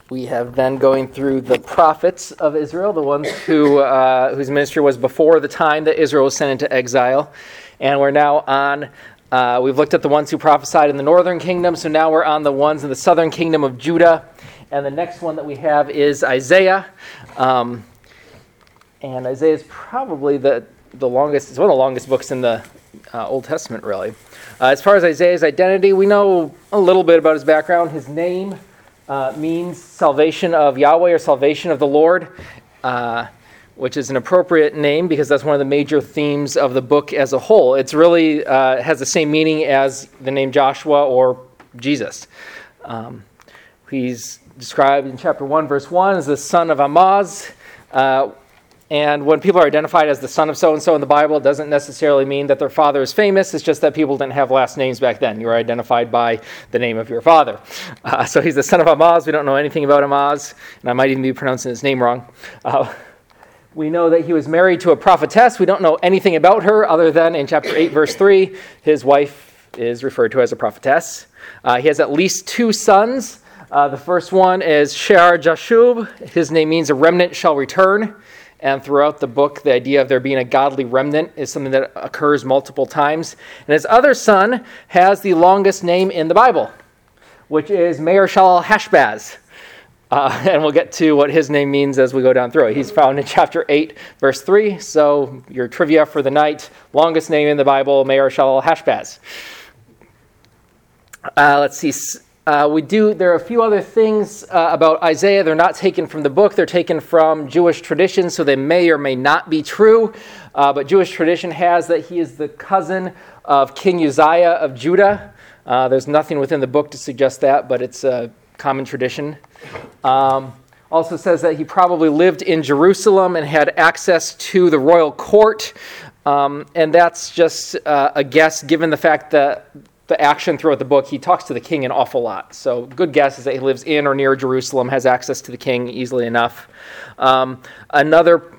We have been going through the prophets of Israel, the ones whose ministry was before the time that Israel was sent into exile. And we're now on, we've looked at the ones who prophesied in the northern kingdom, so now we're on the ones in the southern kingdom of Judah. And the next one that we have is Isaiah. And Isaiah is probably the longest, it's one of the longest books in the Old Testament, really. As far as Isaiah's identity, we know a little bit about his background. His name means salvation of Yahweh or salvation of the Lord, which is an appropriate name because that's one of the major themes of the book as a whole. It's really has the same meaning as the name Joshua or Jesus. He's described in chapter 1, verse 1 as the son of Amaz. And when people are identified as the son of so-and-so in the Bible, it doesn't necessarily mean that their father is famous. It's just that people didn't have last names back then. You were identified by the name of your father. So he's the son of Amaz. We don't know anything about Amaz, and I might even be pronouncing his name wrong. We know that he was married to a prophetess. We don't know anything about her other than in chapter 8, verse 3, his wife is referred to as a prophetess. He has at least two sons. The first one is Shear-Jashub. His name means a remnant shall return. And throughout the book, the idea of there being a godly remnant is something that occurs multiple times. And his other son has the longest name in the Bible, which is Maher-Shalal-Hash-Baz. And we'll get to what his name means as we go down through it. He's found in chapter 8, verse 3. So your trivia for the night, longest name in the Bible, Maher-Shalal-Hash-Baz. Let's see. There are a few other things about Isaiah. They're not taken from the book. They're taken from Jewish tradition, so they may or may not be true. But Jewish tradition has that he is the cousin of King Uzziah of Judah. There's nothing within the book to suggest that, but it's a common tradition. Also says that he probably lived in Jerusalem and had access to the royal court. And that's just a guess, given the fact that the action throughout the book, he talks to the king an awful lot. So good guess is that he lives in or near Jerusalem, has access to the king easily enough. Another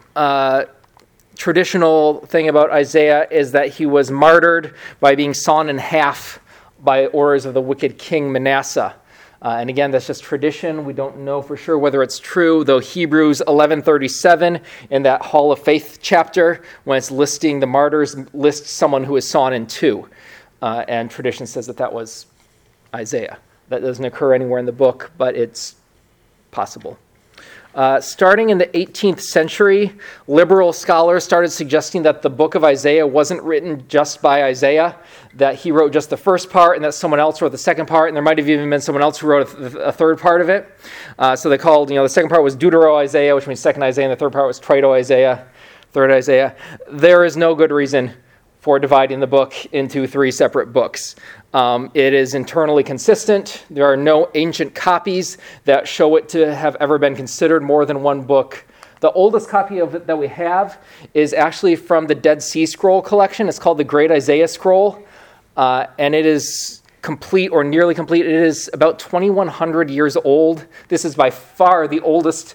traditional thing about Isaiah is that he was martyred by being sawn in half by orders of the wicked king Manasseh. And again, that's just tradition. We don't know for sure whether it's true, though Hebrews 11:37 in that Hall of Faith chapter, when it's listing the martyrs, lists someone who is sawn in two. And tradition says that was Isaiah. That doesn't occur anywhere in the book, but it's possible. Starting in the 18th century, liberal scholars started suggesting that the book of Isaiah wasn't written just by Isaiah, that he wrote just the first part and that someone else wrote the second part, and there might have even been someone else who wrote a third part of it. So they called, the second part was Deutero-Isaiah, which means second Isaiah, and the third part was Trito-Isaiah, third Isaiah. There is no good reason for dividing the book into three separate books. It is internally consistent. There are no ancient copies that show it to have ever been considered more than one book. The oldest copy of it that we have is actually from the Dead Sea Scroll collection. It's called the Great Isaiah Scroll, and it is complete or nearly complete. It is about 2,100 years old. This is by far the oldest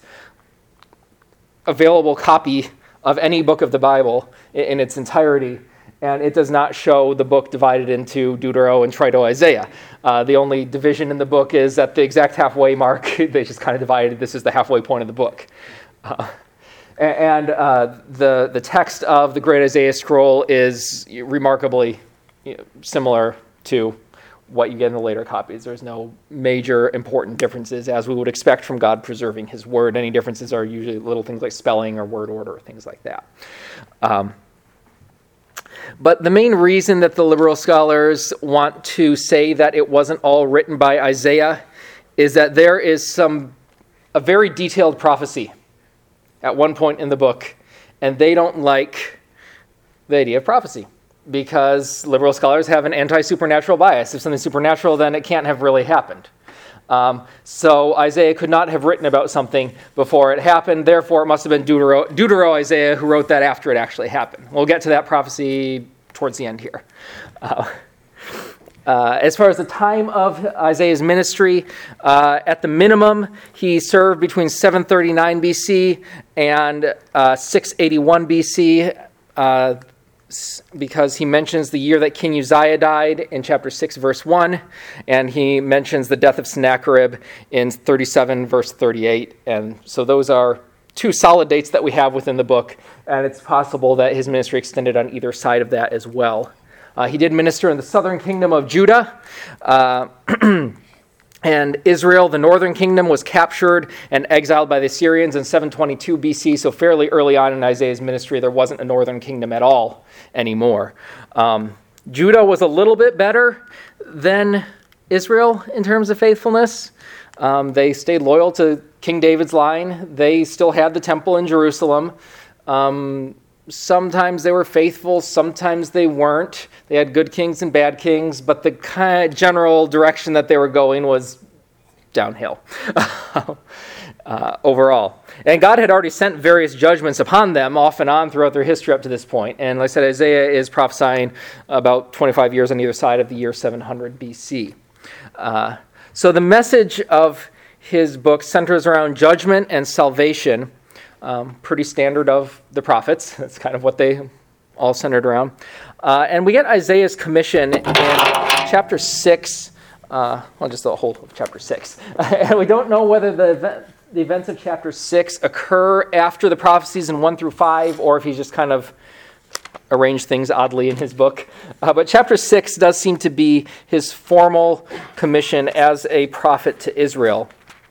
available copy of any book of the Bible in its entirety. And it does not show the book divided into Deutero and Trito-Isaiah. The only division in the book is at the exact halfway mark. They just kind of divided, this is the halfway point of the book. The text of the Great Isaiah Scroll is remarkably similar to what you get in the later copies. There's no major important differences, as we would expect from God preserving his word. Any differences are usually little things like spelling or word order, things like that. But the main reason that the liberal scholars want to say that it wasn't all written by Isaiah is that there is a very detailed prophecy at one point in the book, and they don't like the idea of prophecy because liberal scholars have an anti-supernatural bias. If something's supernatural, then it can't have really happened. So Isaiah could not have written about something before it happened. Therefore, it must have been Deutero-Isaiah who wrote that after it actually happened. We'll get to that prophecy towards the end here. As far as the time of Isaiah's ministry, at the minimum, he served between 739 BC and 681 BC. because he mentions the year that King Uzziah died in chapter 6, verse 1, and he mentions the death of Sennacherib in 37, verse 38. And so those are two solid dates that we have within the book, and it's possible that his ministry extended on either side of that as well. He did minister in the southern kingdom of Judah, and Israel, the northern kingdom, was captured and exiled by the Assyrians in 722 BC, so fairly early on in Isaiah's ministry, there wasn't a northern kingdom at all anymore. Judah was a little bit better than Israel in terms of faithfulness. They stayed loyal to King David's line. They still had the temple in Jerusalem. Sometimes they were faithful, sometimes they weren't. They had good kings and bad kings, but the kind of general direction that they were going was downhill overall. And God had already sent various judgments upon them off and on throughout their history up to this point. And like I said, Isaiah is prophesying about 25 years on either side of the year 700 BC. So the message of his book centers around judgment and salvation. Pretty standard of the prophets. That's kind of what they all centered around. And we get Isaiah's commission in chapter 6, just the whole of chapter 6. And we don't know whether the events of chapter 6 occur after the prophecies in 1 through 5, or if he's just kind of arranged things oddly in his book. But chapter 6 does seem to be his formal commission as a prophet to Israel.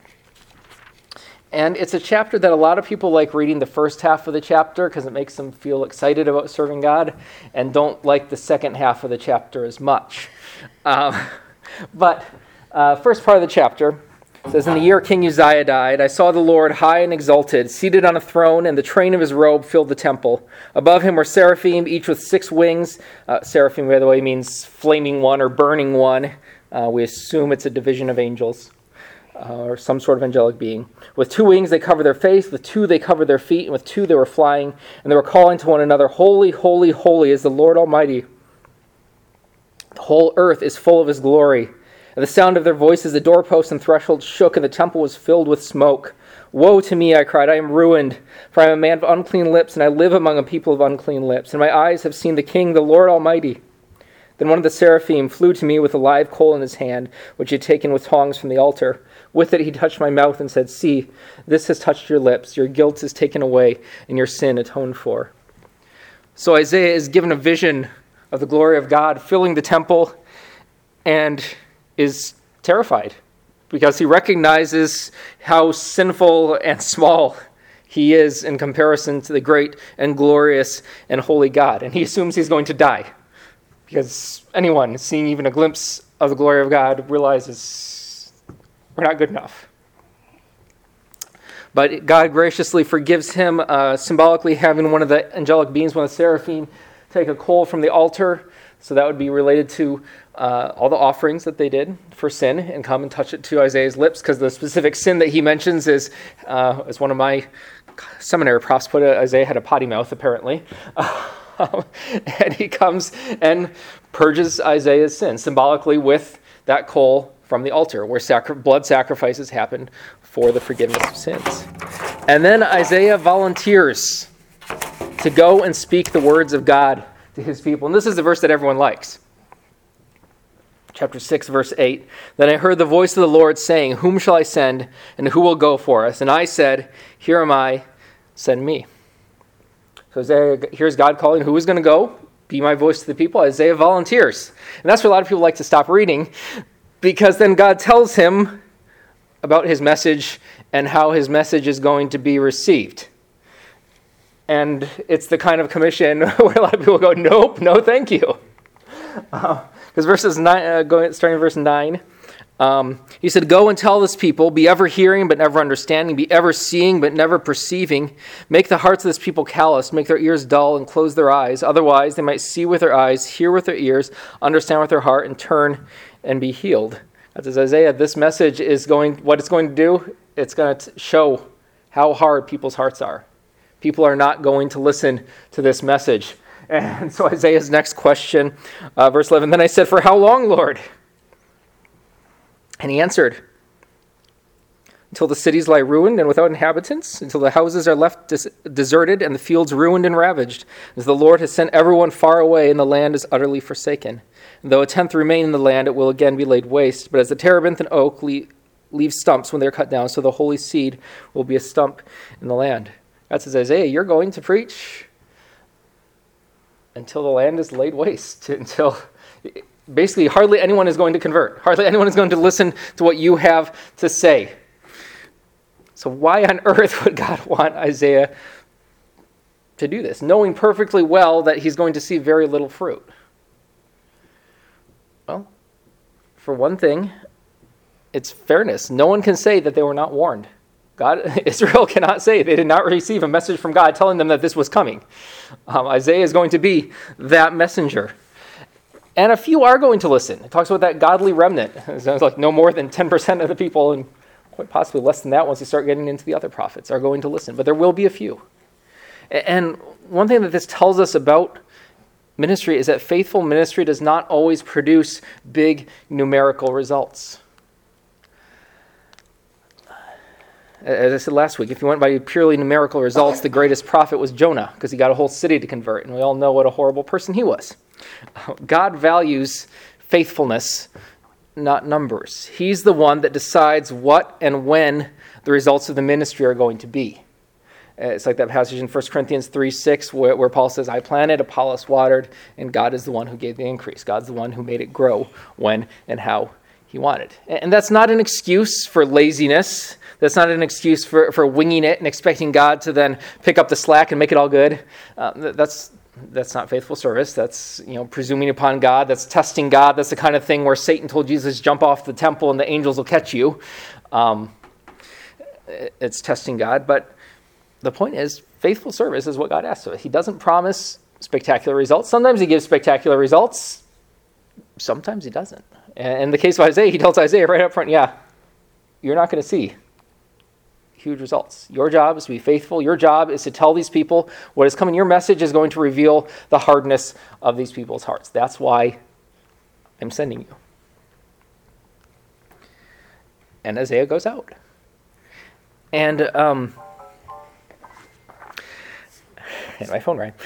And it's a chapter that a lot of people like reading the first half of the chapter because it makes them feel excited about serving God, and don't like the second half of the chapter as much. But first part of the chapter says, "In the year King Uzziah died, I saw the Lord high and exalted, seated on a throne, and the train of his robe filled the temple. Above him were seraphim, each with 6 wings. Seraphim, by the way, means flaming one or burning one. We assume it's a division of angels. Or some sort of angelic being. With 2 wings they covered their face, with 2 they covered their feet, and with 2 they were flying, and they were calling to one another, 'Holy, holy, holy is the Lord Almighty. The whole earth is full of his glory.' At the sound of their voices the doorposts and thresholds shook, and the temple was filled with smoke. 'Woe to me,' I cried, 'I am ruined, for I am a man of unclean lips, and I live among a people of unclean lips, and my eyes have seen the King, the Lord Almighty.' Then one of the seraphim flew to me with a live coal in his hand, which he had taken with tongs from the altar. With it he touched my mouth and said, 'See, this has touched your lips. Your guilt is taken away, and your sin atoned for.'" So Isaiah is given a vision of the glory of God filling the temple, and is terrified because he recognizes how sinful and small he is in comparison to the great and glorious and holy God. And he assumes he's going to die, because anyone seeing even a glimpse of the glory of God realizes we're not good enough. But God graciously forgives him, symbolically having one of the angelic beings, one of the seraphim, take a coal from the altar. So that would be related to all the offerings that they did for sin, and come and touch it to Isaiah's lips, because the specific sin that he mentions is, as one of my seminary profs put it, Isaiah had a potty mouth, apparently. And he comes and purges Isaiah's sin symbolically with that coal from the altar, where blood sacrifices happen for the forgiveness of sins. And then Isaiah volunteers to go and speak the words of God to his people. And this is the verse that everyone likes. Chapter 6, verse 8. "Then I heard the voice of the Lord saying, 'Whom shall I send, and who will go for us?' And I said, 'Here am I, send me.'" So Isaiah here's God calling, who is going to go? Be my voice to the people. Isaiah volunteers. And that's where a lot of people like to stop reading, because then God tells him about his message and how his message is going to be received. And it's the kind of commission where a lot of people go, "Nope, no thank you." Because verses 9, starting in verse 9, he said, "Go and tell this people, be ever hearing but never understanding, be ever seeing but never perceiving. Make the hearts of this people callous, make their ears dull and close their eyes. Otherwise they might see with their eyes, hear with their ears, understand with their heart, and turn and be healed." That says Isaiah, this message is what it's going to do, it's going to show how hard people's hearts are. People are not going to listen to this message. And so Isaiah's next question, verse 11, "Then I said, 'For how long, Lord?' And he answered, until the cities lie ruined and without inhabitants, until the houses are left deserted and the fields ruined and ravaged, as the Lord has sent everyone far away and the land is utterly forsaken. And though a tenth remain in the land, it will again be laid waste. But as the terebinth and oak leave stumps when they're cut down, so the holy seed will be a stump in the land. God says, Isaiah, you're going to preach until the land is laid waste, until basically hardly anyone is going to convert. Hardly anyone is going to listen to what you have to say. So why on earth would God want Isaiah to do this, knowing perfectly well that he's going to see very little fruit? Well, for one thing, it's fairness. No one can say that they were not warned. Israel cannot say they did not receive a message from God telling them that this was coming. Isaiah is going to be that messenger. And a few are going to listen. It talks about that godly remnant. It sounds like no more than 10% of the people, and quite possibly less than that once you start getting into the other prophets, are going to listen. But there will be a few. And one thing that this tells us about ministry is that faithful ministry does not always produce big numerical results. As I said last week, if you went by purely numerical results, the greatest prophet was Jonah, because he got a whole city to convert, and we all know what a horrible person he was. God values faithfulness, not numbers. He's the one that decides what and when the results of the ministry are going to be. It's like that passage in 1 Corinthians 3:6 where Paul says, I planted, Apollos watered, and God is the one who gave the increase. God's the one who made it grow when and how he wanted. And that's not an excuse for laziness. That's not an excuse for winging it and expecting God to then pick up the slack and make it all good. That's not faithful service. That's presuming upon God. That's testing God. That's the kind of thing where Satan told Jesus, jump off the temple and the angels will catch you. It's testing God. But the point is, faithful service is what God asks of us. He doesn't promise spectacular results. Sometimes he gives spectacular results. Sometimes he doesn't. And in the case of Isaiah, he tells Isaiah right up front, you're not going to see huge results. Your job is to be faithful. Your job is to tell these people what is coming. Your message is going to reveal the hardness of these people's hearts. That's why I'm sending you. And Isaiah goes out. And my phone rang.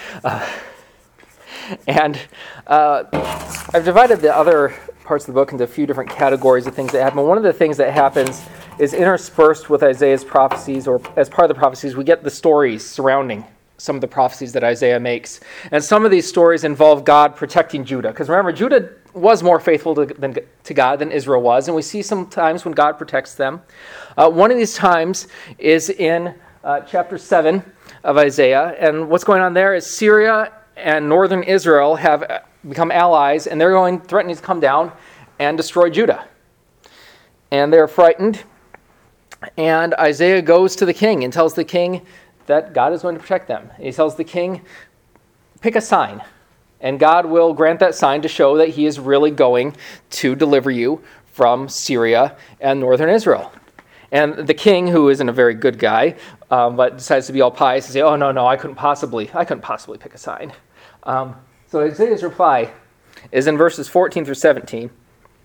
I've divided the other parts of the book into a few different categories of things that happen. One of the things that happens is interspersed with Isaiah's prophecies, or as part of the prophecies, we get the stories surrounding some of the prophecies that Isaiah makes. And some of these stories involve God protecting Judah. Because remember, Judah was more faithful to God than Israel was, and we see some times when God protects them. One of these times is in chapter 7 of Isaiah, and what's going on there is Syria and northern Israel have become allies, and they're threatening to come down and destroy Judah. And they're frightened, and Isaiah goes to the king and tells the king that God is going to protect them. And he tells the king, pick a sign, and God will grant that sign to show that he is really going to deliver you from Syria and northern Israel. And the king, who isn't a very good guy, but decides to be all pious and say, oh, no, I couldn't possibly pick a sign. So Isaiah's reply is in verses 14 through 17. It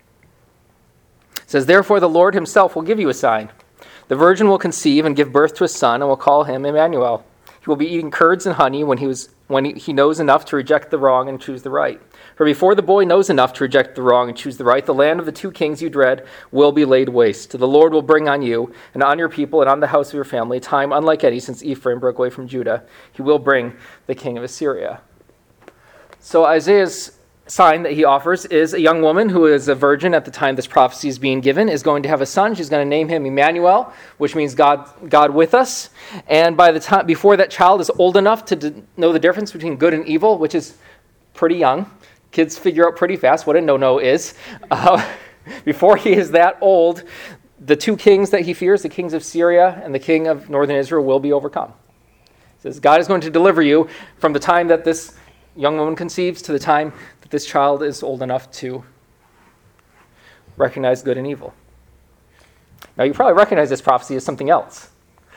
says, therefore the Lord himself will give you a sign. The virgin will conceive and give birth to a son, and will call him Emmanuel. He will be eating curds and honey when he knows enough to reject the wrong and choose the right. For before the boy knows enough to reject the wrong and choose the right, the land of the two kings you dread will be laid waste. The Lord will bring on you and on your people and on the house of your family a time unlike any since Ephraim broke away from Judah. He will bring the king of Assyria. So Isaiah's sign that he offers is a young woman who is a virgin at the time this prophecy is being given, is going to have a son. She's going to name him Emmanuel, which means God with us. And by the time before that child is old enough to know the difference between good and evil, which is pretty young, kids figure out pretty fast what a no-no is. Before he is that old, the two kings that he fears, the kings of Syria and the king of northern Israel, will be overcome. It says God is going to deliver you from the time that this young woman conceives to the time that this child is old enough to recognize good and evil. Now, you probably recognize this prophecy as something else.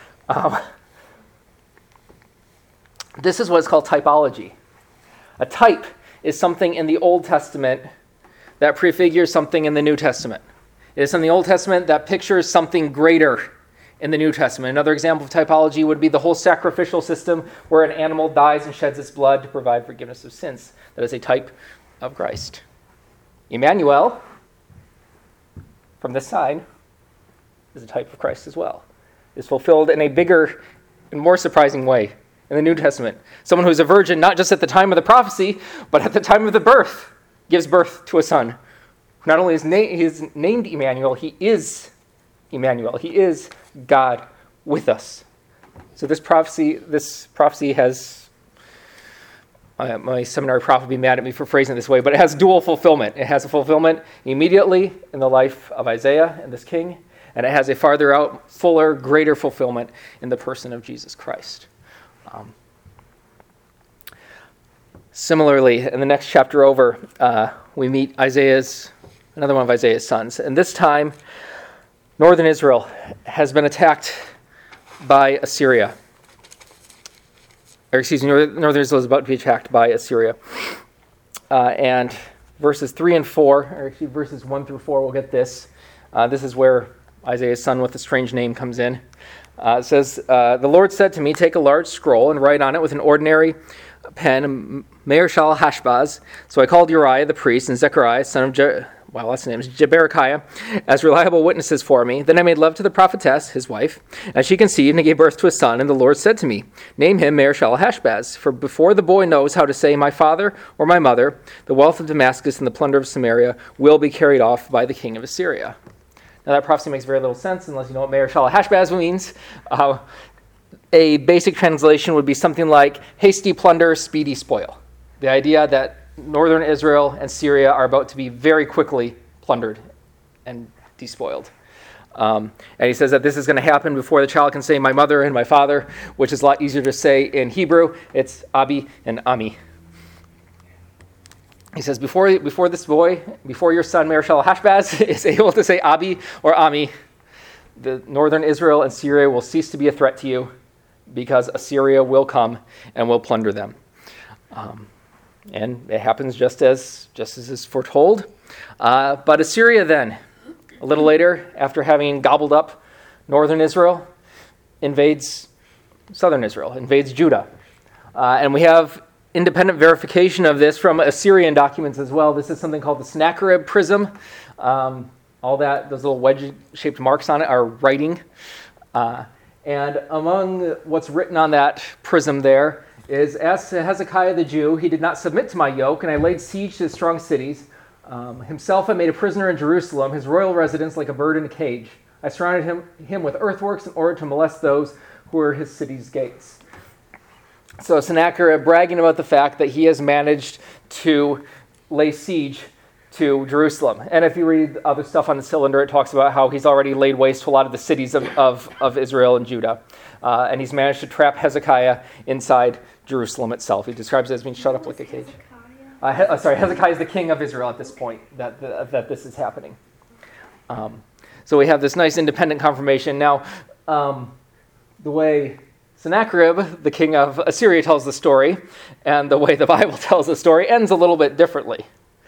This is what's called typology. A type is something in the Old Testament that prefigures something in the New Testament. It is in the Old Testament that pictures something greater in the New Testament. Another example of typology would be the whole sacrificial system where an animal dies and sheds its blood to provide forgiveness of sins. That is a type of Christ. Emmanuel, from this side, is a type of Christ as well. Is fulfilled in a bigger and more surprising way in the New Testament. Someone who is a virgin not just at the time of the prophecy, but at the time of the birth, gives birth to a son. Not only is he is named Emmanuel, he is Emmanuel. He is God with us. So this prophecy has, my seminary prof would be mad at me for phrasing it this way, but it has dual fulfillment. It has a fulfillment immediately in the life of Isaiah and this king, and it has a farther out, fuller, greater fulfillment in the person of Jesus Christ. Similarly, in the next chapter over, we meet another one of Isaiah's sons. And this time, northern Israel has been attacked by Assyria. Northern Israel is about to be attacked by Assyria. And verses 3 and 4, or actually verses 1 through 4, we'll get this. This is where Isaiah's son with a strange name comes in. It says, the Lord said to me, take a large scroll and write on it with an ordinary pen, Maher-shalal-hash-baz. So I called Uriah the priest and Zechariah, son of Jeberechiah, as reliable witnesses for me. Then I made love to the prophetess, his wife, and she conceived and gave birth to a son. And the Lord said to me, name him Maher-shalal-hash-baz, for before the boy knows how to say my father or my mother, the wealth of Damascus and the plunder of Samaria will be carried off by the king of Assyria. Now that prophecy makes very little sense unless you know what Maher-shalal-hash-baz means. A basic translation would be something like hasty plunder, speedy spoil. The idea that northern Israel and Syria are about to be very quickly plundered and despoiled. And he says that this is going to happen before the child can say my mother and my father, which is a lot easier to say in Hebrew. It's Abi and Ami. He says, before your son Maher-shalal-hash-baz is able to say Abi or Ami, the northern Israel and Syria will cease to be a threat to you because Assyria will come and will plunder them. And it happens just as is foretold. But Assyria then, a little later, after having gobbled up northern Israel, invades southern Israel, invades Judah. And we have independent verification of this from Assyrian documents as well. This is something called the Sennacherib prism. Those little wedge-shaped marks on it are writing. And among what's written on that prism there is, as to Hezekiah the Jew, he did not submit to my yoke, and I laid siege to his strong cities. Himself I made a prisoner in Jerusalem, his royal residence like a bird in a cage. I surrounded him with earthworks in order to molest those who were his city's gates. So Sennacherib bragging about the fact that he has managed to lay siege to Jerusalem. And if you read other stuff on the cylinder, it talks about how he's already laid waste to a lot of the cities of Israel and Judah. And he's managed to trap Hezekiah inside Jerusalem itself. He describes it as being shut up like a cage. Hezekiah is the king of Israel at this point that this is happening. So we have this nice independent confirmation. Now, the way Sennacherib, the king of Assyria, tells the story, and the way the Bible tells the story ends a little bit differently.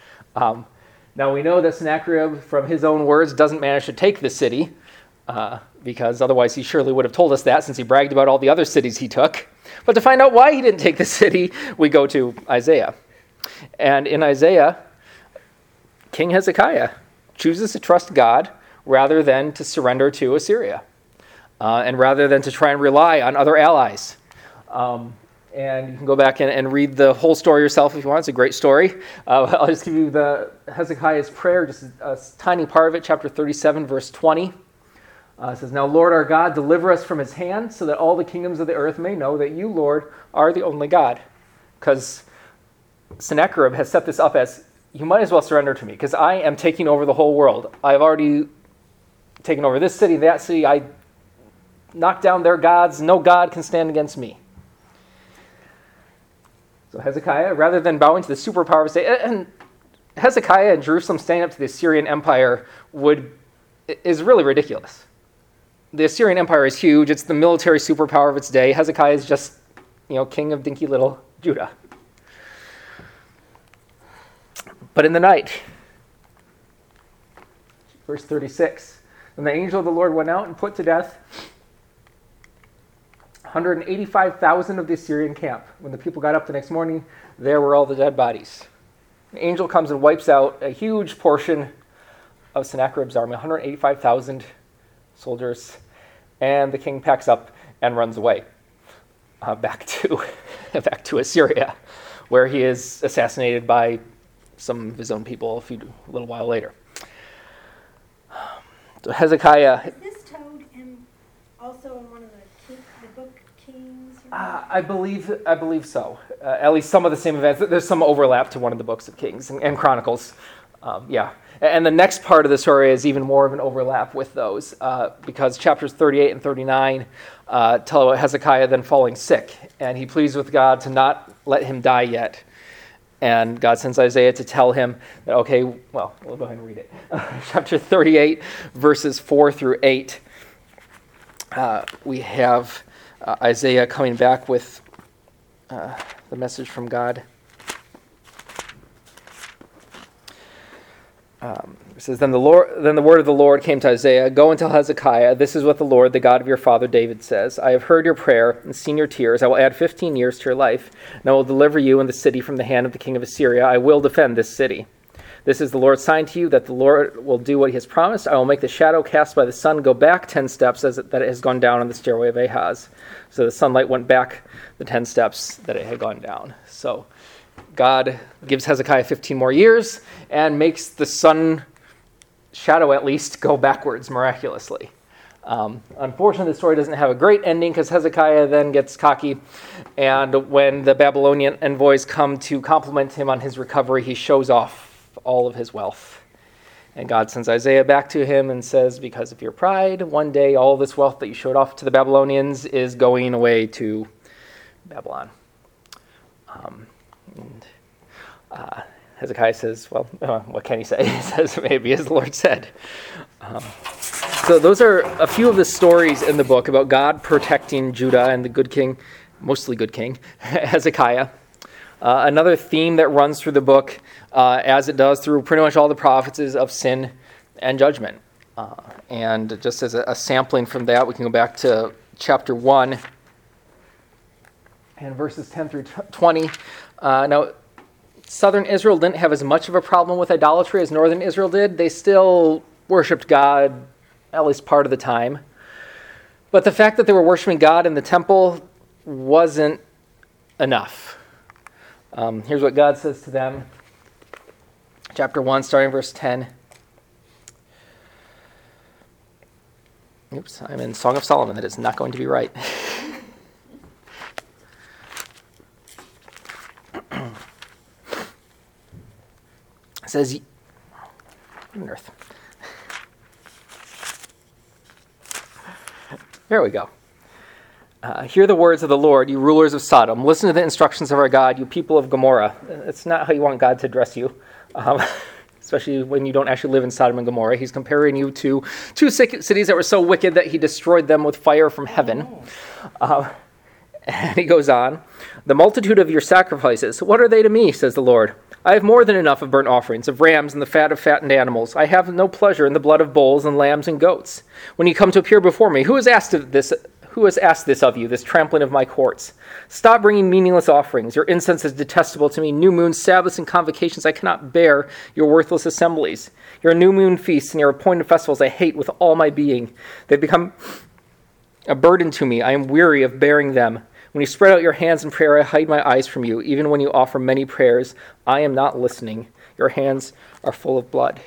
Now we know that Sennacherib, from his own words, doesn't manage to take the city, because otherwise he surely would have told us that, since he bragged about all the other cities he took. But to find out why he didn't take the city, we go to Isaiah. And in Isaiah, King Hezekiah chooses to trust God rather than to surrender to Assyria, and rather than to try and rely on other allies. And you can go back and read the whole story yourself if you want. It's a great story. I'll just give you the Hezekiah's prayer, just a tiny part of it, chapter 37, verse 20. It says, now, Lord our God, deliver us from his hand so that all the kingdoms of the earth may know that you, Lord, are the only God. Because Sennacherib has set this up as, you might as well surrender to me, because I am taking over the whole world. I've already taken over this city, that city. I knocked down their gods. No God can stand against me. So Hezekiah, rather than bowing to the superpower of state, and Hezekiah and Jerusalem standing up to the Assyrian Empire is really ridiculous. The Assyrian Empire is huge. It's the military superpower of its day. Hezekiah is just, king of dinky little Judah. But in the night, verse 36, and the angel of the Lord went out and put to death 185,000 of the Assyrian camp. When the people got up the next morning, there were all the dead bodies. An angel comes and wipes out a huge portion of Sennacherib's army, 185,000 soldiers, and the king packs up and runs away back to Assyria, where he is assassinated by some of his own people a little while later. So Hezekiah. Is this told also in one of the book Kings? I believe so. At least some of the same events. There's some overlap to one of the books of Kings and Chronicles. Yeah. And the next part of the story is even more of an overlap with those, because chapters 38 and 39 tell about Hezekiah then falling sick, and he pleads with God to not let him die yet. And God sends Isaiah to tell him that, okay, well, we'll go ahead and read it. Chapter 38, verses 4 through 8. We have Isaiah coming back with the message from God. It says, Then the word of the Lord came to Isaiah, Go and tell Hezekiah, this is what the Lord, the God of your father David says. I have heard your prayer and seen your tears. I will add 15 years to your life, and I will deliver you and the city from the hand of the king of Assyria. I will defend this city. This is the Lord's sign to you, that the Lord will do what he has promised. I will make the shadow cast by the sun go back 10 steps that it has gone down on the stairway of Ahaz. So the sunlight went back the 10 steps that it had gone down. So God gives Hezekiah 15 more years and makes the sun shadow at least go backwards miraculously. Unfortunately, the story doesn't have a great ending because Hezekiah then gets cocky, and when the Babylonian envoys come to compliment him on his recovery, he shows off all of his wealth. And God sends Isaiah back to him and says, because of your pride, one day all this wealth that you showed off to the Babylonians is going away to Babylon. Hezekiah says, well, what can he say? He says, maybe as the Lord said. So those are a few of the stories in the book about God protecting Judah and the good king, mostly good king, Hezekiah. Another theme that runs through the book, as it does through pretty much all the prophets, is of sin and judgment. And just as a sampling from that, we can go back to chapter 1 and verses 10 through 20. Now, southern Israel didn't have as much of a problem with idolatry as northern Israel did. They still worshipped God at least part of the time. But the fact that they were worshiping God in the temple wasn't enough. Here's what God says to them. Chapter 1, starting verse 10. Oops, I'm in Song of Solomon. That is not going to be right. It says, what on earth? There we go. Hear the words of the Lord, you rulers of Sodom. Listen to the instructions of our God, you people of Gomorrah. It's not how you want God to address you, especially when you don't actually live in Sodom and Gomorrah. He's comparing you to two cities that were so wicked that he destroyed them with fire from heaven. And he goes on, the multitude of your sacrifices, what are they to me, says the Lord? I have more than enough of burnt offerings, of rams and the fat of fattened animals. I have no pleasure in the blood of bulls and lambs and goats. When you come to appear before me, who has asked this of you, this trampling of my courts? Stop bringing meaningless offerings. Your incense is detestable to me. New moons, Sabbaths, and convocations, I cannot bear your worthless assemblies. Your new moon feasts and your appointed festivals I hate with all my being. They've become a burden to me. I am weary of bearing them. When you spread out your hands in prayer, I hide my eyes from you. Even when you offer many prayers, I am not listening. Your hands are full of blood.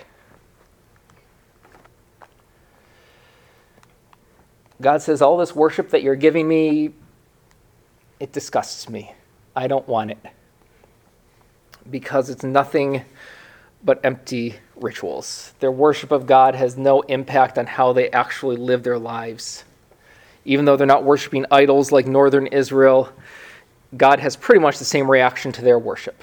God says, all this worship that you're giving me, it disgusts me. I don't want it. Because it's nothing but empty rituals. Their worship of God has no impact on how they actually live their lives. Even though they're not worshiping idols like northern Israel, God has pretty much the same reaction to their worship.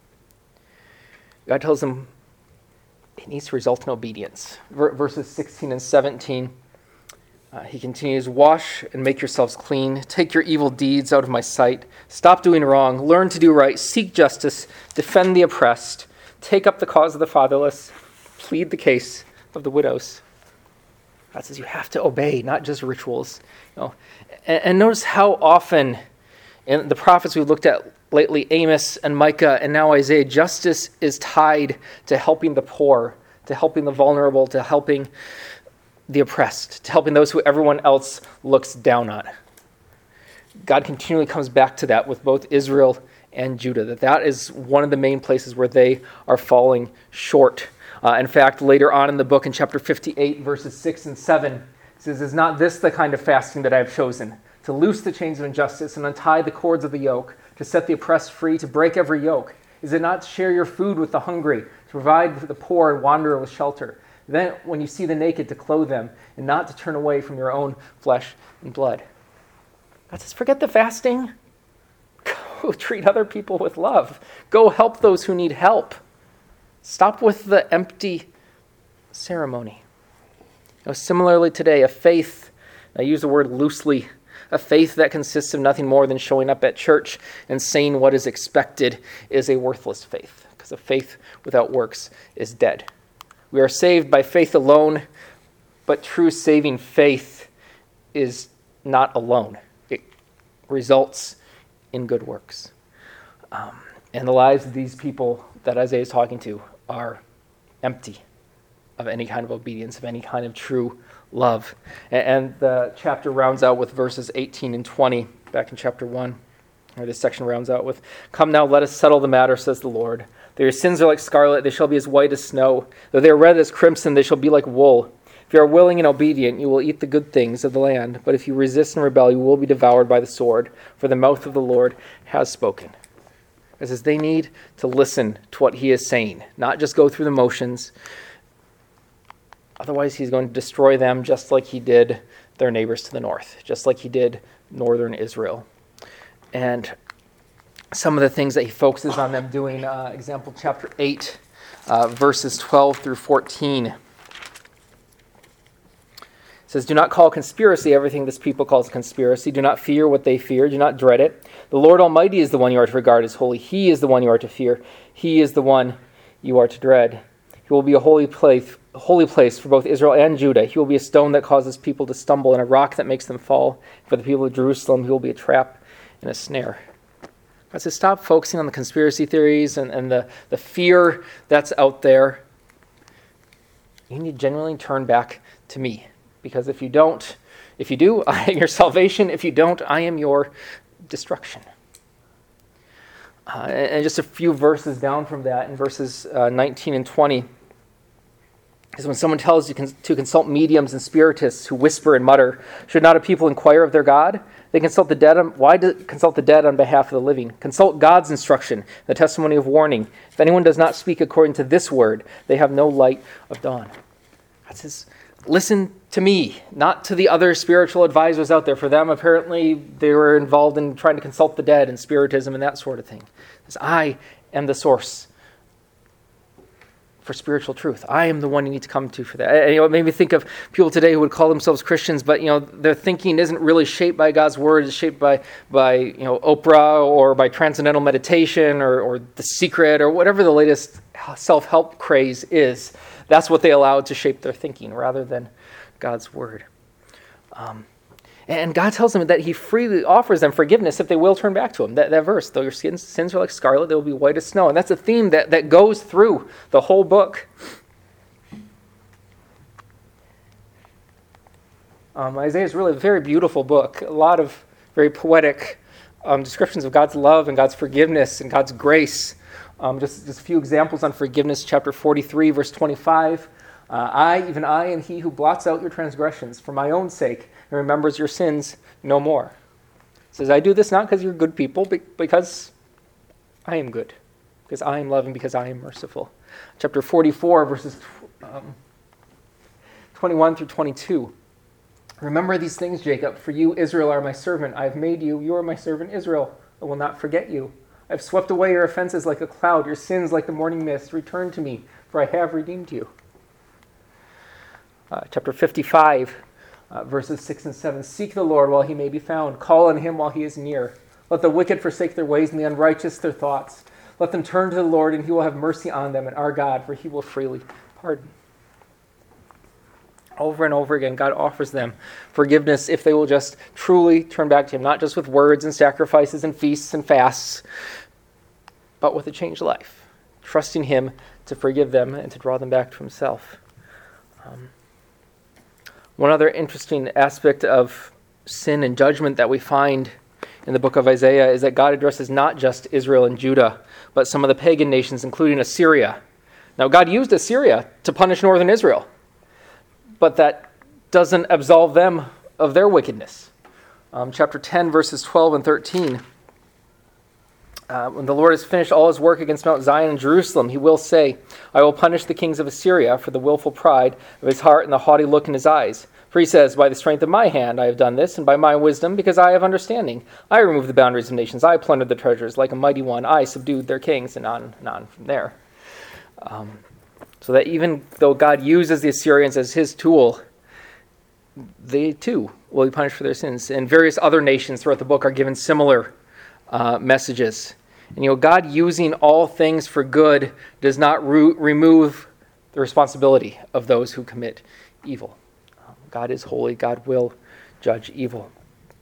God tells them it needs to result in obedience. Verses 16 and 17, he continues, wash and make yourselves clean. Take your evil deeds out of my sight. Stop doing wrong. Learn to do right. Seek justice. Defend the oppressed. Take up the cause of the fatherless. Plead the case of the widows. God says you have to obey, not just rituals. And notice how often in the prophets we've looked at lately, Amos and Micah and now Isaiah, justice is tied to helping the poor, to helping the vulnerable, to helping the oppressed, to helping those who everyone else looks down on. God continually comes back to that with both Israel and Judah, that is one of the main places where they are falling short. In fact, later on in the book, in chapter 58, verses 6 and 7, it says, "Is not this the kind of fasting that I have chosen? To loose the chains of injustice and untie the cords of the yoke, to set the oppressed free, to break every yoke? Is it not to share your food with the hungry, to provide for the poor and wanderer with shelter? Then, when you see the naked, to clothe them, and not to turn away from your own flesh and blood." God says, forget the fasting. Go treat other people with love. Go help those who need help. Stop with the empty ceremony. Similarly today, a faith, I use the word loosely, a faith that consists of nothing more than showing up at church and saying what is expected is a worthless faith, because a faith without works is dead. We are saved by faith alone, but true saving faith is not alone. It results in good works. And the lives of these people that Isaiah is talking to are empty of any kind of obedience, of any kind of true love. And the chapter rounds out with verses 18 and 20, back in chapter 1, or this section rounds out with, "Come now, let us settle the matter, says the Lord. Though your sins are like scarlet, they shall be as white as snow. Though they are red as crimson, they shall be like wool. If you are willing and obedient, you will eat the good things of the land. But if you resist and rebel, you will be devoured by the sword, for the mouth of the Lord has spoken." It says they need to listen to what he is saying, not just go through the motions. Otherwise, he's going to destroy them just like he did their neighbors to the north, just like he did northern Israel. And some of the things that he focuses on them doing, example chapter 8, verses 12 through 14. It says, "Do not call conspiracy everything this people calls conspiracy. Do not fear what they fear. Do not dread it. The Lord Almighty is the one you are to regard as holy. He is the one you are to fear. He is the one you are to dread. He will be a holy place for both Israel and Judah. He will be a stone that causes people to stumble and a rock that makes them fall. For the people of Jerusalem, he will be a trap and a snare." God says, stop focusing on the conspiracy theories and the fear that's out there. You need to genuinely turn back to me. Because if you do, I am your salvation. If you don't, I am your destruction. And just a few verses down from that, in verses 19 and 20, is when someone tells you to consult mediums and spiritists who whisper and mutter, "Should not a people inquire of their God? They consult the dead. Why consult the dead on behalf of the living? Consult God's instruction, the testimony of warning. If anyone does not speak according to this word, they have no light of dawn." God says, listen to me, not to the other spiritual advisors out there. For them, apparently, they were involved in trying to consult the dead and spiritism and that sort of thing. Because I am the source for spiritual truth. I am the one you need to come to for that. And, it made me think of people today who would call themselves Christians, but their thinking isn't really shaped by God's word. It's shaped by Oprah or by transcendental meditation or The Secret or whatever the latest self-help craze is. That's what they allowed to shape their thinking rather than God's word. And God tells them that he freely offers them forgiveness if they will turn back to him. That verse, though your sins are like scarlet, they will be white as snow. And that's a theme that goes through the whole book. Isaiah is really a very beautiful book. A lot of very poetic descriptions of God's love and God's forgiveness and God's grace. Just a few examples on forgiveness. Chapter 43, verse 25. Even I am he who blots out your transgressions for my own sake and remembers your sins no more. It says, I do this not because you're good people, but because I am good, because I am loving, because I am merciful. Chapter 44, verses 21 through 22. Remember these things, Jacob, for you, Israel, are my servant. I have made you. You are my servant, Israel. I will not forget you. I have swept away your offenses like a cloud, your sins like the morning mist. Return to me, for I have redeemed you. Chapter 55, verses 6 and 7. Seek the Lord while he may be found. Call on him while he is near. Let the wicked forsake their ways and the unrighteous their thoughts. Let them turn to the Lord, and he will have mercy on them, and our God, for he will freely pardon. Over and over again, God offers them forgiveness if they will just truly turn back to him, not just with words and sacrifices and feasts and fasts, but with a changed life, trusting him to forgive them and to draw them back to himself. One other interesting aspect of sin and judgment that we find in the book of Isaiah is that God addresses not just Israel and Judah, but some of the pagan nations, including Assyria. Now, God used Assyria to punish northern Israel, but that doesn't absolve them of their wickedness. Chapter 10, verses 12 and 13. When the Lord has finished all his work against Mount Zion and Jerusalem, he will say, I will punish the kings of Assyria for the willful pride of his heart and the haughty look in his eyes. For he says, by the strength of my hand I have done this, and by my wisdom, because I have understanding. I removed the boundaries of nations. I plundered the treasures like a mighty one. I subdued their kings, and on from there. So that even though God uses the Assyrians as his tool, they too will be punished for their sins. And various other nations throughout the book are given similar messages. And God using all things for good does not remove the responsibility of those who commit evil. God is holy. God will judge evil.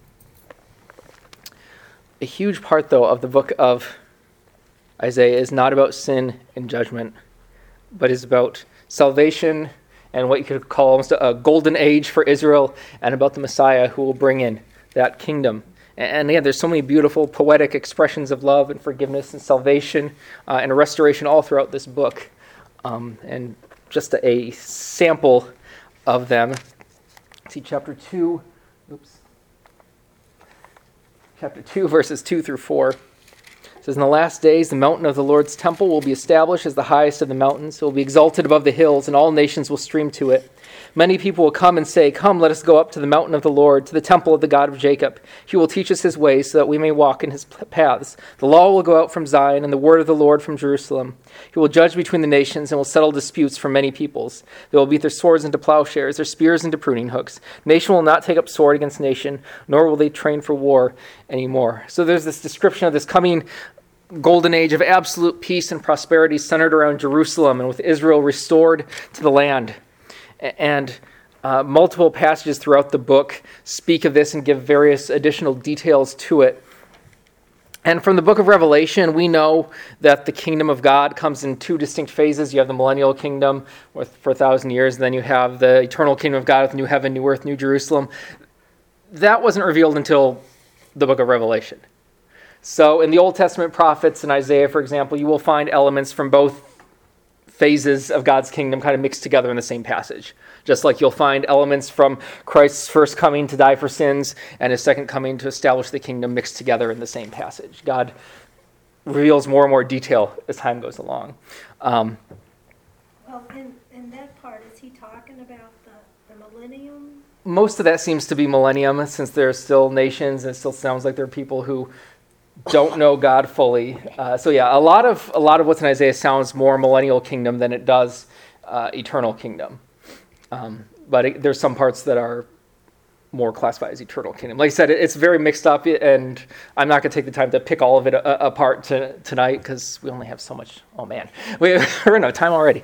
A huge part, though, of the book of Isaiah is not about sin and judgment, but is about salvation and what you could call almost a golden age for Israel, and about the Messiah who will bring in that kingdom. And again, there's so many beautiful poetic expressions of love and forgiveness and salvation and restoration all throughout this book. And just a sample of them. See chapter 2, verses 2 through 4. It says, in the last days, the mountain of the Lord's temple will be established as the highest of the mountains. It will be exalted above the hills, and all nations will stream to it. Many people will come and say, come, let us go up to the mountain of the Lord, to the temple of the God of Jacob. He will teach us his ways so that we may walk in his paths. The law will go out from Zion, and the word of the Lord from Jerusalem. He will judge between the nations and will settle disputes for many peoples. They will beat their swords into plowshares, their spears into pruning hooks. Nation will not take up sword against nation, nor will they train for war anymore. So there's this description of this coming golden age of absolute peace and prosperity centered around Jerusalem and with Israel restored to the land. And multiple passages throughout the book speak of this and give various additional details to it. And from the book of Revelation, we know that the kingdom of God comes in two distinct phases. You have the millennial kingdom for 1,000 years, and then you have the eternal kingdom of God with new heaven, new earth, new Jerusalem. That wasn't revealed until the book of Revelation. So in the Old Testament prophets in Isaiah, for example, you will find elements from both phases of God's kingdom kind of mixed together in the same passage. Just like you'll find elements from Christ's first coming to die for sins and his second coming to establish the kingdom mixed together in the same passage. God reveals more and more detail as time goes along. Well, in that part, is he talking about the millennium? Most of that seems to be millennium, since there are still nations and it still sounds like there are people who don't know God fully. So yeah, a lot of what's in Isaiah sounds more millennial kingdom than it does eternal kingdom. But there's some parts that are more classified as eternal kingdom. Like I said, it's very mixed up, and I'm not going to take the time to pick all of it apart tonight because we only have so much. Oh man, we're out of time already.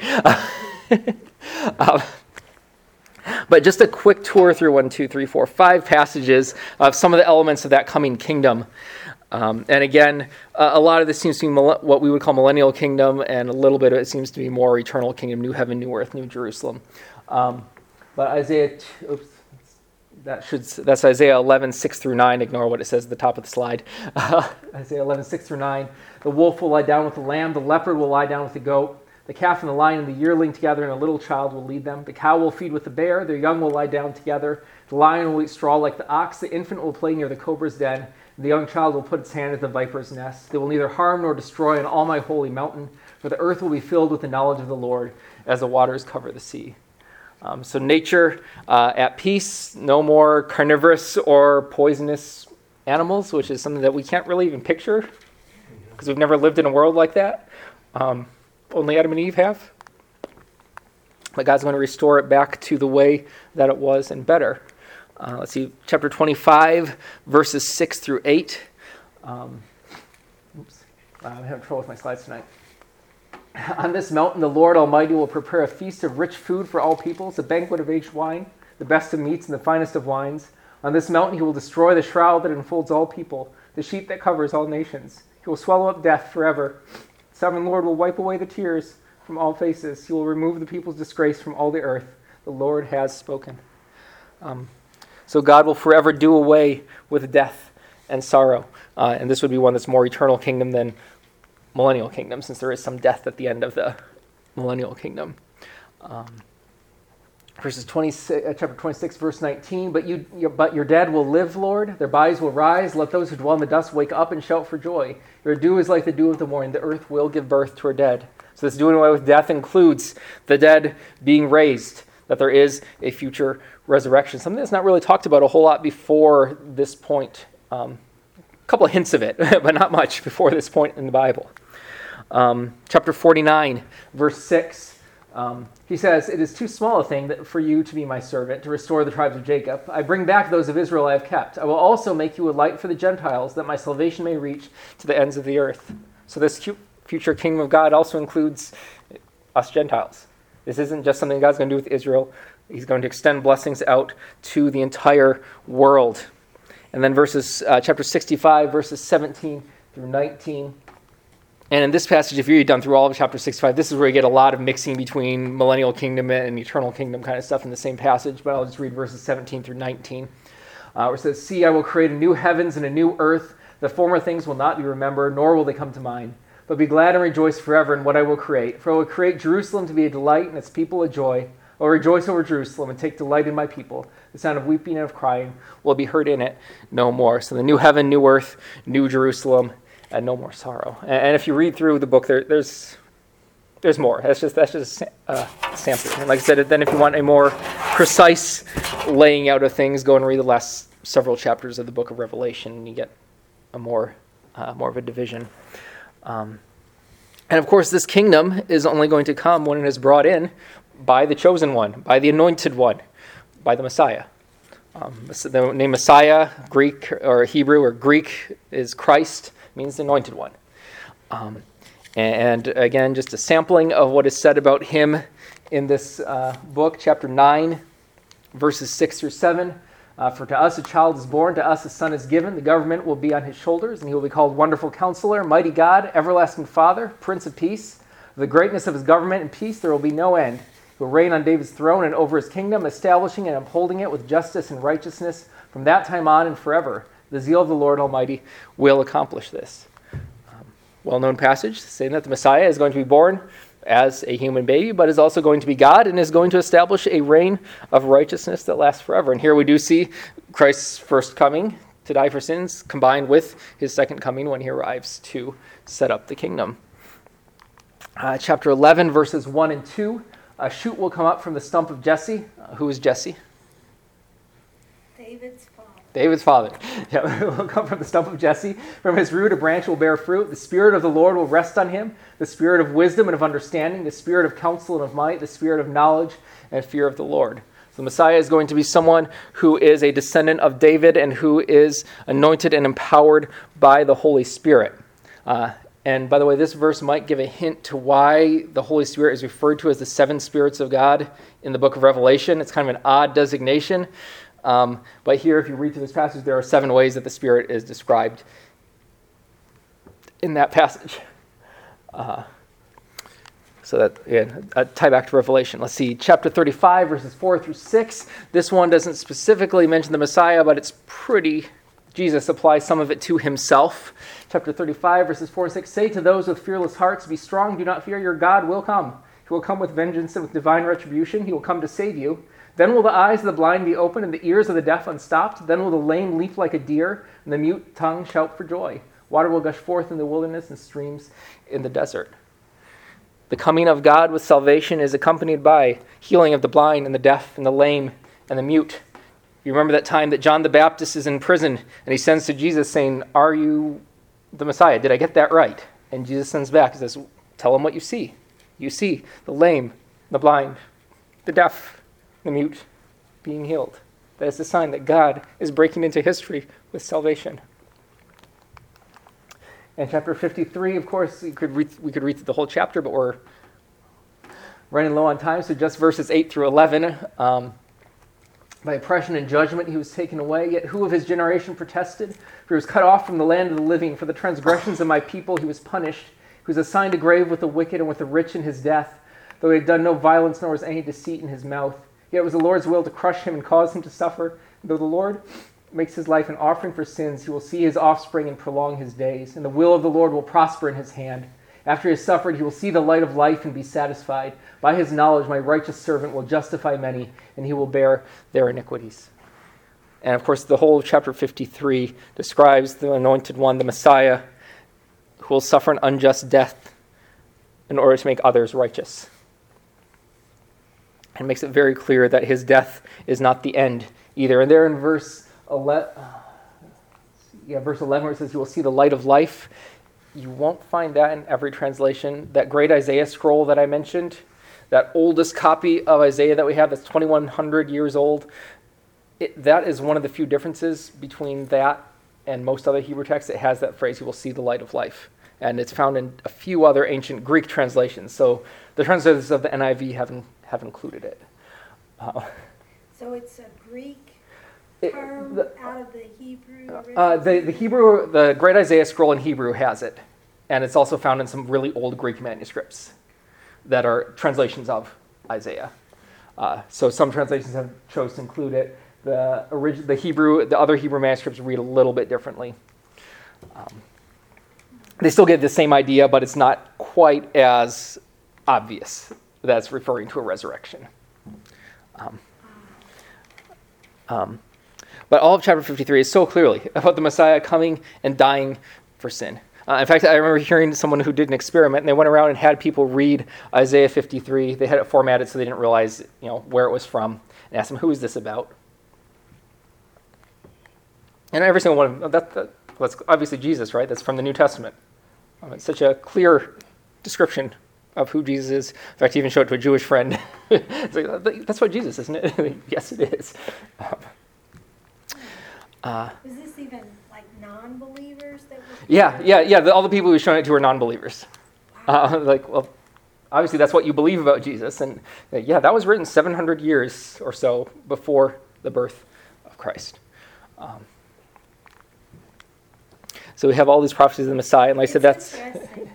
But just a quick tour through 5 passages of some of the elements of that coming kingdom. And again, a lot of this seems to be what we would call millennial kingdom, and a little bit of it seems to be more eternal kingdom, new heaven, new earth, new Jerusalem. But Isaiah, that's Isaiah 11, 6 through 9. Ignore what it says at the top of the slide. Isaiah 11, 6 through 9. The wolf will lie down with the lamb, the leopard will lie down with the goat. The calf and the lion and the yearling together, and a little child will lead them. The cow will feed with the bear, their young will lie down together. The lion will eat straw like the ox, the infant will play near the cobra's den. The young child will put its hand at the viper's nest. They will neither harm nor destroy on all my holy mountain, for the earth will be filled with the knowledge of the Lord as the waters cover the sea. So nature at peace, no more carnivorous or poisonous animals, which is something that we can't really even picture because we've never lived in a world like that. Only Adam and Eve have. But God's going to restore it back to the way that it was and better. Let's see, chapter 25, verses 6 through 8. I'm having trouble with my slides tonight. On this mountain the Lord Almighty will prepare a feast of rich food for all peoples, a banquet of aged wine, the best of meats and the finest of wines. On this mountain he will destroy the shroud that enfolds all people, the sheet that covers all nations. He will swallow up death forever. The sovereign Lord will wipe away the tears from all faces. He will remove the people's disgrace from all the earth. The Lord has spoken. So God will forever do away with death and sorrow. And this would be one that's more eternal kingdom than millennial kingdom, since there is some death at the end of the millennial kingdom. Chapter 26, verse 19, but your dead will live, Lord. Their bodies will rise. Let those who dwell in the dust wake up and shout for joy. Your dew is like the dew of the morning. The earth will give birth to her dead. So this doing away with death includes the dead being raised, that there is a future resurrection. Something that's not really talked about a whole lot before this point. A couple of hints of it, but not much before this point in the Bible. Chapter 49, verse 6. He says, "It is too small a thing for you to be my servant, to restore the tribes of Jacob. I bring back those of Israel I have kept. I will also make you a light for the Gentiles, that my salvation may reach to the ends of the earth." So this future kingdom of God also includes us Gentiles. This isn't just something God's going to do with Israel. He's going to extend blessings out to the entire world. And then chapter 65, verses 17 through 19. And in this passage, if you read down through all of chapter 65, this is where you get a lot of mixing between millennial kingdom and eternal kingdom kind of stuff in the same passage. But I'll just read verses 17 through 19. Where it says, "See, I will create a new heavens and a new earth. The former things will not be remembered, nor will they come to mind. But be glad and rejoice forever in what I will create. For I will create Jerusalem to be a delight and its people a joy. I will rejoice over Jerusalem and take delight in my people. The sound of weeping and of crying will be heard in it no more." So the new heaven, new earth, new Jerusalem, and no more sorrow. And if you read through the book, there's more. That's just a sample. And like I said, then if you want a more precise laying out of things, go and read the last several chapters of the book of Revelation, and you get a more of a division. And of course, this kingdom is only going to come when it is brought in by the chosen one, by the anointed one, by the Messiah. The name Messiah, Greek or Hebrew or Greek, is Christ, means the anointed one. And again, just a sampling of what is said about him in this book, chapter 9, verses 6 through 7. "For to us a child is born, to us a son is given. The government will be on his shoulders, and he will be called Wonderful Counselor, Mighty God, Everlasting Father, Prince of Peace. Of the greatness of his government and peace there will be no end. He will reign on David's throne and over his kingdom, establishing and upholding it with justice and righteousness from that time on and forever. The zeal of the Lord Almighty will accomplish this." Well-known passage saying that the Messiah is going to be born as a human baby, but is also going to be God and is going to establish a reign of righteousness that lasts forever. And here we do see Christ's first coming to die for sins combined with his second coming when he arrives to set up the kingdom. Chapter 11, verses 1 and 2. "A shoot will come up from the stump of Jesse." Who is Jesse? David's father. Yeah, will come from the stump of Jesse. "From his root a branch will bear fruit. The Spirit of the Lord will rest on him, the Spirit of wisdom and of understanding, the Spirit of counsel and of might, the Spirit of knowledge and fear of the Lord." So the Messiah is going to be someone who is a descendant of David and who is anointed and empowered by the Holy Spirit. And by the way, this verse might give a hint to why the Holy Spirit is referred to as the seven spirits of God in the book of Revelation. It's kind of an odd designation. But here, if you read through this passage, there are 7 ways that the Spirit is described in that passage. So that, again, tie back to Revelation. Let's see, chapter 35, verses 4 through 6. This one doesn't specifically mention the Messiah, but it's Jesus applies some of it to himself. Chapter 35, verses 4 and 6. "Say to those with fearless hearts, be strong, do not fear, your God will come. He will come with vengeance and with divine retribution. He will come to save you. Then will the eyes of the blind be opened and the ears of the deaf unstopped. Then will the lame leap like a deer and the mute tongue shout for joy. Water will gush forth in the wilderness and streams in the desert." The coming of God with salvation is accompanied by healing of the blind and the deaf and the lame and the mute. You remember that time that John the Baptist is in prison and he sends to Jesus saying, "Are you the Messiah? Did I get that right?" And Jesus sends back and says, "Tell him what you see. You see the lame, the blind, the deaf, the mute being healed." That is the sign that God is breaking into history with salvation. And chapter 53, of course, we could read the whole chapter, but we're running low on time, so just verses 8 through 11. By oppression and judgment he was taken away, yet who of his generation protested? For he was cut off from the land of the living. For the transgressions of my people he was punished. He was assigned a grave with the wicked and with the rich in his death, though he had done no violence, nor was any deceit in his mouth. Yet it was the Lord's will to crush him and cause him to suffer. And though the Lord makes his life an offering for sins, he will see his offspring and prolong his days. And the will of the Lord will prosper in his hand. After he has suffered, he will see the light of life and be satisfied. By his knowledge, my righteous servant will justify many, and he will bear their iniquities. And of course, the whole of chapter 53 describes the anointed one, the Messiah, who will suffer an unjust death in order to make others righteous. And makes it very clear that his death is not the end either. And there in verse 11, where it says, you will see the light of life. You won't find that in every translation. That great Isaiah scroll that I mentioned, that oldest copy of Isaiah that we have that's 2,100 years old, that is one of the few differences between that and most other Hebrew texts. It has that phrase, you will see the light of life. And it's found in a few other ancient Greek translations. So the translators of the NIV have included it. So it's a Greek term out of the Hebrew? The Hebrew, the Great Isaiah Scroll in Hebrew has it. And it's also found in some really old Greek manuscripts that are translations of Isaiah. So some translations have chosen to include it. The other Hebrew manuscripts read a little bit differently. They still get the same idea, but it's not quite as obvious that it's referring to a resurrection. But all of chapter 53 is so clearly about the Messiah coming and dying for sin. In fact, I remember hearing someone who did an experiment, and they went around and had people read Isaiah 53. They had it formatted so they didn't realize, where it was from, and asked them, "Who is this about?" And every single one of them, that's obviously Jesus, right? That's from the New Testament. It's such a clear description of who Jesus is. In fact, he even showed it to a Jewish friend. It's like, that's what Jesus, isn't it? Yes, it is. Is this even like non-believers that were? Yeah. All the people he was showing it to were non-believers. Wow. Obviously that's what you believe about Jesus, and that was written 700 years or so before the birth of Christ. So we have all these prophecies of the Messiah, and like I said, that's interesting.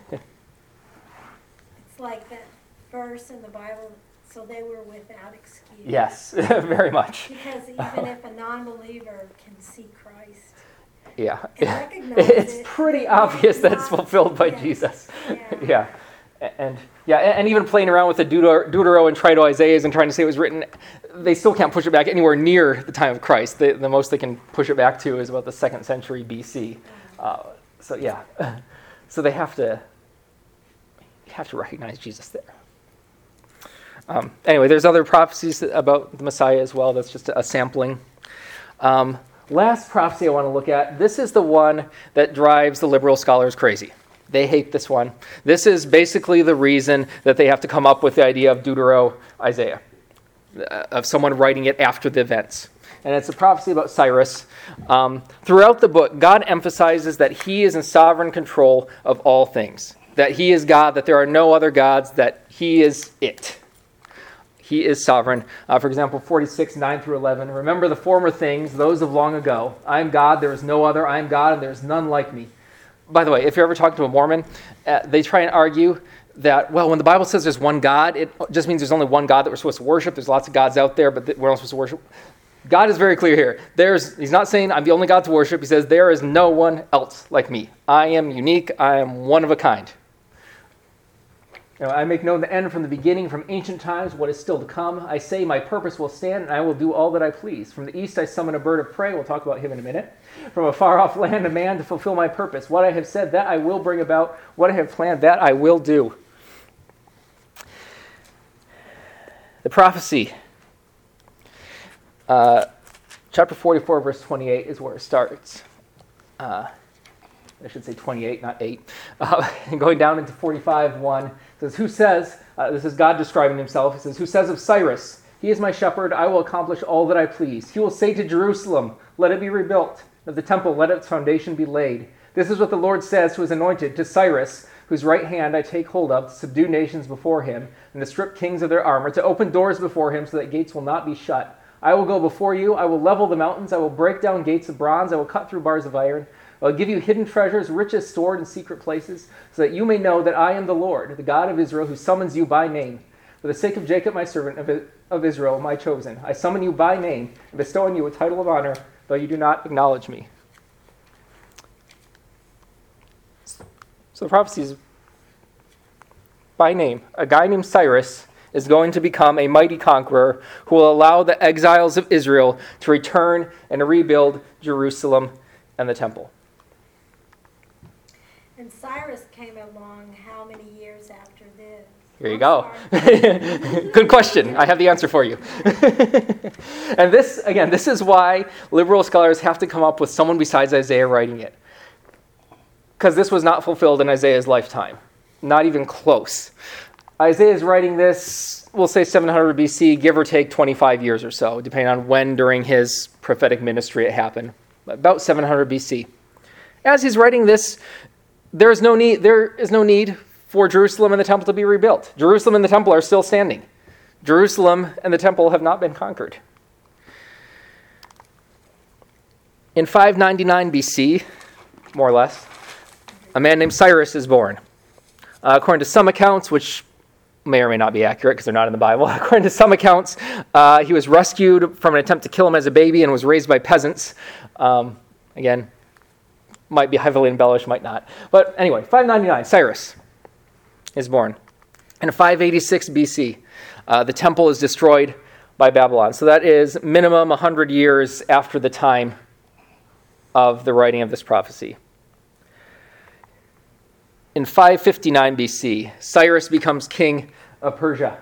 It's like that verse in the Bible. So they were without excuse. Yes, very much. Because even if a non-believer can see Christ, yeah, and recognize it's pretty obvious that it's fulfilled by Jesus. Yeah. And even playing around with the Deutero and Trito Isaiahs and trying to say it was written, they still can't push it back anywhere near the time of Christ. The most they can push it back to is about the 2nd century BC. So they have to recognize Jesus there. Anyway, there's other prophecies about the Messiah as well. That's just a sampling. Last prophecy I want to look at, this is the one that drives the liberal scholars crazy. They hate this one. This is basically the reason that they have to come up with the idea of Deutero Isaiah, of someone writing it after the events. And it's a prophecy about Cyrus. Throughout the book, God emphasizes that he is in sovereign control of all things, that he is God, that there are no other gods, that he is it. He is sovereign. For example, 46, 9 through 11. Remember the former things, those of long ago. I am God, there is no other. I am God, and there is none like me. By the way, if you're ever talking to a Mormon, they try and argue that, when the Bible says there's one God, it just means there's only one God that we're supposed to worship. There's lots of gods out there, but we're not supposed to worship. God is very clear here. He's not saying I'm the only God to worship. He says there is no one else like me. I am unique. I am one of a kind. I make known the end from the beginning, from ancient times, what is still to come. I say my purpose will stand, and I will do all that I please. From the east I summon a bird of prey. We'll talk about him in a minute. From a far-off land a man to fulfill my purpose. What I have said, that I will bring about. What I have planned, that I will do. The prophecy. Chapter 44, verse 28 is where it starts. I should say 28, not 8. And going down into 45:1, it says, who says, this is God describing himself, he says, who says of Cyrus, he is my shepherd, I will accomplish all that I please. He will say to Jerusalem, let it be rebuilt, of the temple, let its foundation be laid. This is what the Lord says to his anointed, to Cyrus, whose right hand I take hold of, to subdue nations before him, and to strip kings of their armor, to open doors before him so that gates will not be shut. I will go before you, I will level the mountains, I will break down gates of bronze, I will cut through bars of iron. I will give you hidden treasures, riches stored in secret places, so that you may know that I am the Lord, the God of Israel, who summons you by name. For the sake of Jacob, my servant, of Israel, my chosen, I summon you by name and bestow on you a title of honor, though you do not acknowledge me. So the prophecy is by name. A guy named Cyrus is going to become a mighty conqueror who will allow the exiles of Israel to return and to rebuild Jerusalem and the temple. And Cyrus came along how many years after this? Here you go. Good question. I have the answer for you. And this is why liberal scholars have to come up with someone besides Isaiah writing it. Because this was not fulfilled in Isaiah's lifetime. Not even close. Isaiah is writing this, we'll say 700 BC, give or take 25 years or so, depending on when during his prophetic ministry it happened. About 700 BC. As he's writing this, there is no need for Jerusalem and the temple to be rebuilt. Jerusalem and the temple are still standing. Jerusalem and the temple have not been conquered. In 599 BC, more or less, a man named Cyrus is born. According to some accounts, which may or may not be accurate because they're not in the Bible, according to some accounts, he was rescued from an attempt to kill him as a baby and was raised by peasants. Again, might be heavily embellished, might not. But anyway, 599, Cyrus is born. In 586 BC, the temple is destroyed by Babylon. So that is minimum 100 years after the time of the writing of this prophecy. In 559 BC, Cyrus becomes king of Persia.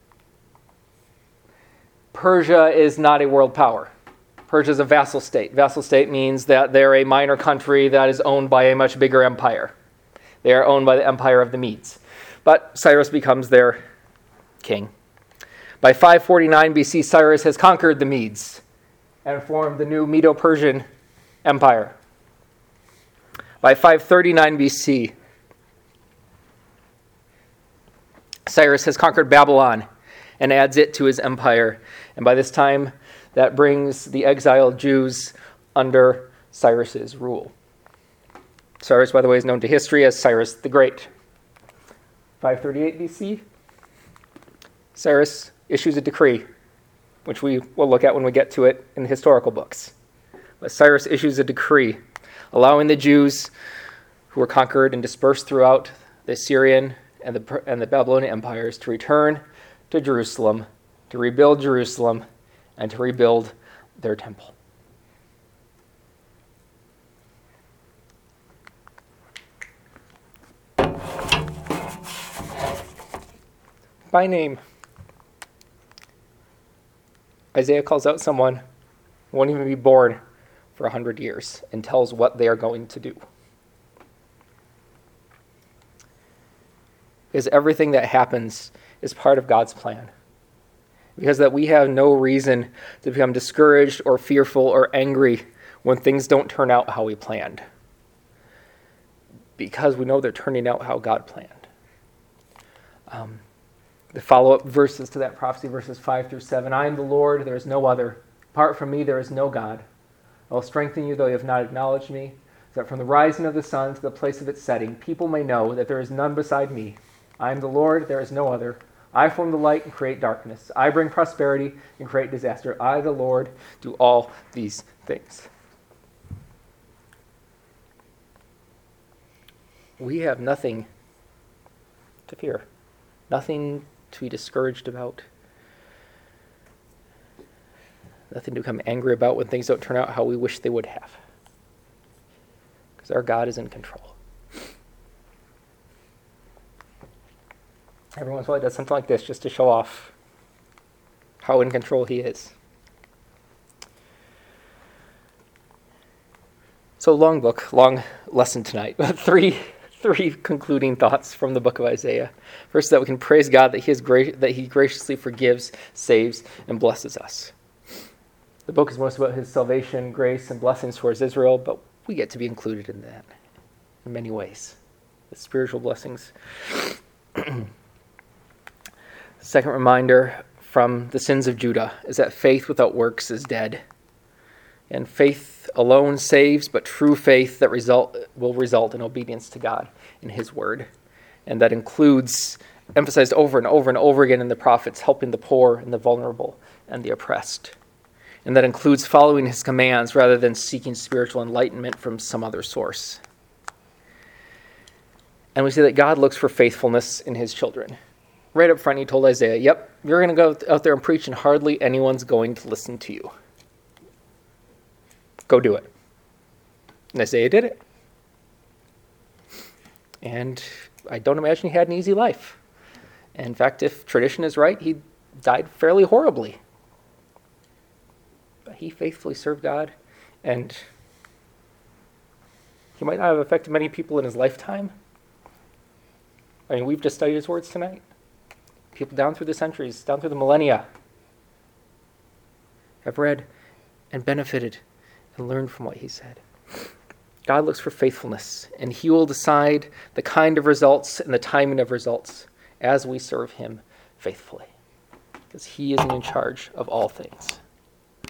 Persia is not a world power. Persia is a vassal state. Vassal state means that they're a minor country that is owned by a much bigger empire. They are owned by the empire of the Medes. But Cyrus becomes their king. By 549 BC, Cyrus has conquered the Medes and formed the new Medo-Persian Empire. By 539 BC, Cyrus has conquered Babylon and adds it to his empire. And by this time, that brings the exiled Jews under Cyrus's rule. Cyrus, by the way, is known to history as Cyrus the Great. 538 BC, Cyrus issues a decree, which we will look at when we get to it in the historical books. But Cyrus issues a decree allowing the Jews who were conquered and dispersed throughout the Assyrian and the Babylonian empires to return to Jerusalem, to rebuild Jerusalem, and to rebuild their temple. By name, Isaiah calls out someone who won't even be born for 100 years and tells what they are going to do. Because everything that happens is part of God's plan. Because that we have no reason to become discouraged or fearful or angry when things don't turn out how we planned. Because we know they're turning out how God planned. The follow-up verses to that prophecy, verses 5 through 7. I am the Lord, there is no other. Apart from me, there is no God. I will strengthen you, though you have not acknowledged me, so that from the rising of the sun to the place of its setting, people may know that there is none beside me. I am the Lord, there is no other. I form the light and create darkness. I bring prosperity and create disaster. I, the Lord, do all these things. We have nothing to fear, nothing to be discouraged about, nothing to become angry about when things don't turn out how we wish they would have. Because our God is in control. Every once in a while he does something like this just to show off how in control he is. So long book, long lesson tonight. Three concluding thoughts from the book of Isaiah. First, that we can praise God that He graciously forgives, saves, and blesses us. The book is most about his salvation, grace, and blessings towards Israel, but we get to be included in that in many ways. The spiritual blessings. Second reminder from the sins of Judah is that faith without works is dead. And faith alone saves, but true faith that will result in obedience to God in his word. And that includes, emphasized over and over and over again in the prophets, helping the poor and the vulnerable and the oppressed. And that includes following his commands rather than seeking spiritual enlightenment from some other source. And we see that God looks for faithfulness in his children. Right up front, he told Isaiah, yep, you're going to go out there and preach and hardly anyone's going to listen to you. Go do it. And Isaiah did it. And I don't imagine he had an easy life. In fact, if tradition is right, he died fairly horribly. But he faithfully served God, and he might not have affected many people in his lifetime. I mean, we've just studied his words tonight. People down through the centuries, down through the millennia, have read and benefited and learned from what he said. God looks for faithfulness, and he will decide the kind of results and the timing of results as we serve him faithfully, because he is in charge of all things.